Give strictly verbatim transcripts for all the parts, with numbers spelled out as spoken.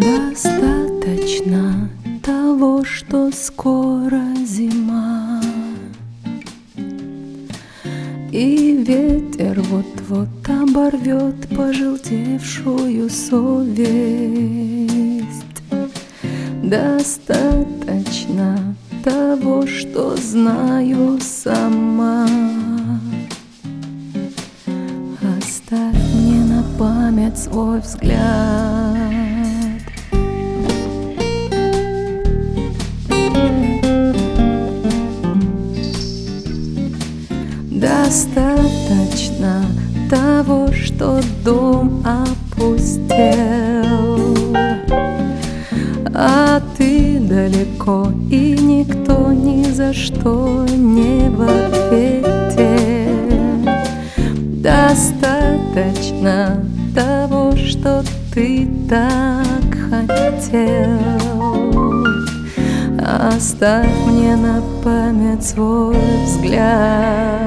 Достаточно того, что скоро зима, и ветер вот-вот оборвет пожелтевшую совесть. Достаточно того, что знаю сама. Оставь мне на память свой взгляд. Достаточно того, что дом опустел, а ты далеко, и никто ни за что не в ответе. Достаточно того, что ты так хотел. Оставь мне на память свой взгляд.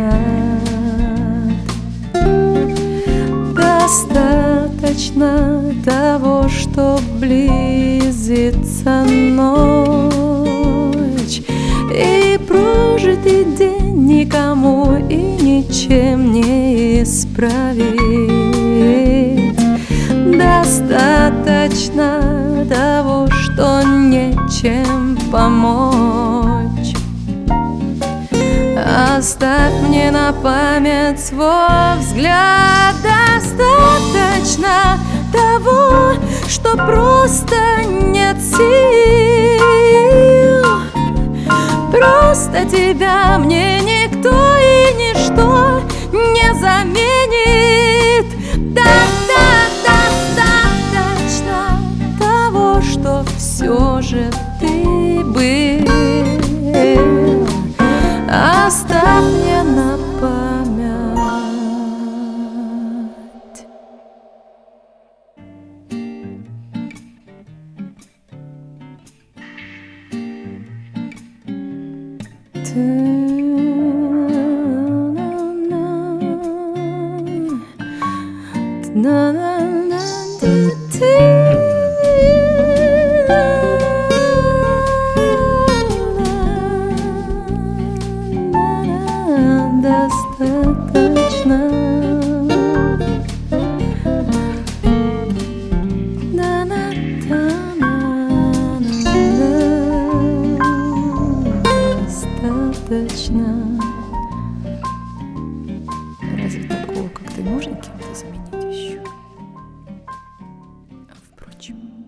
Достаточно того, что близится ночь, и прожитый день никому и ничем не исправить. Достаточно того, что нечем помочь. Оставь мне на память свой взгляд. Достаточно того, что просто нет сил. Просто тебя мне никто и ничто не заменит. Достаточно того, что все же ты был. Оставь мне на память. Достаточно. Достаточно. Разве такого, как ты, можно кем-то заменить еще? А впрочем...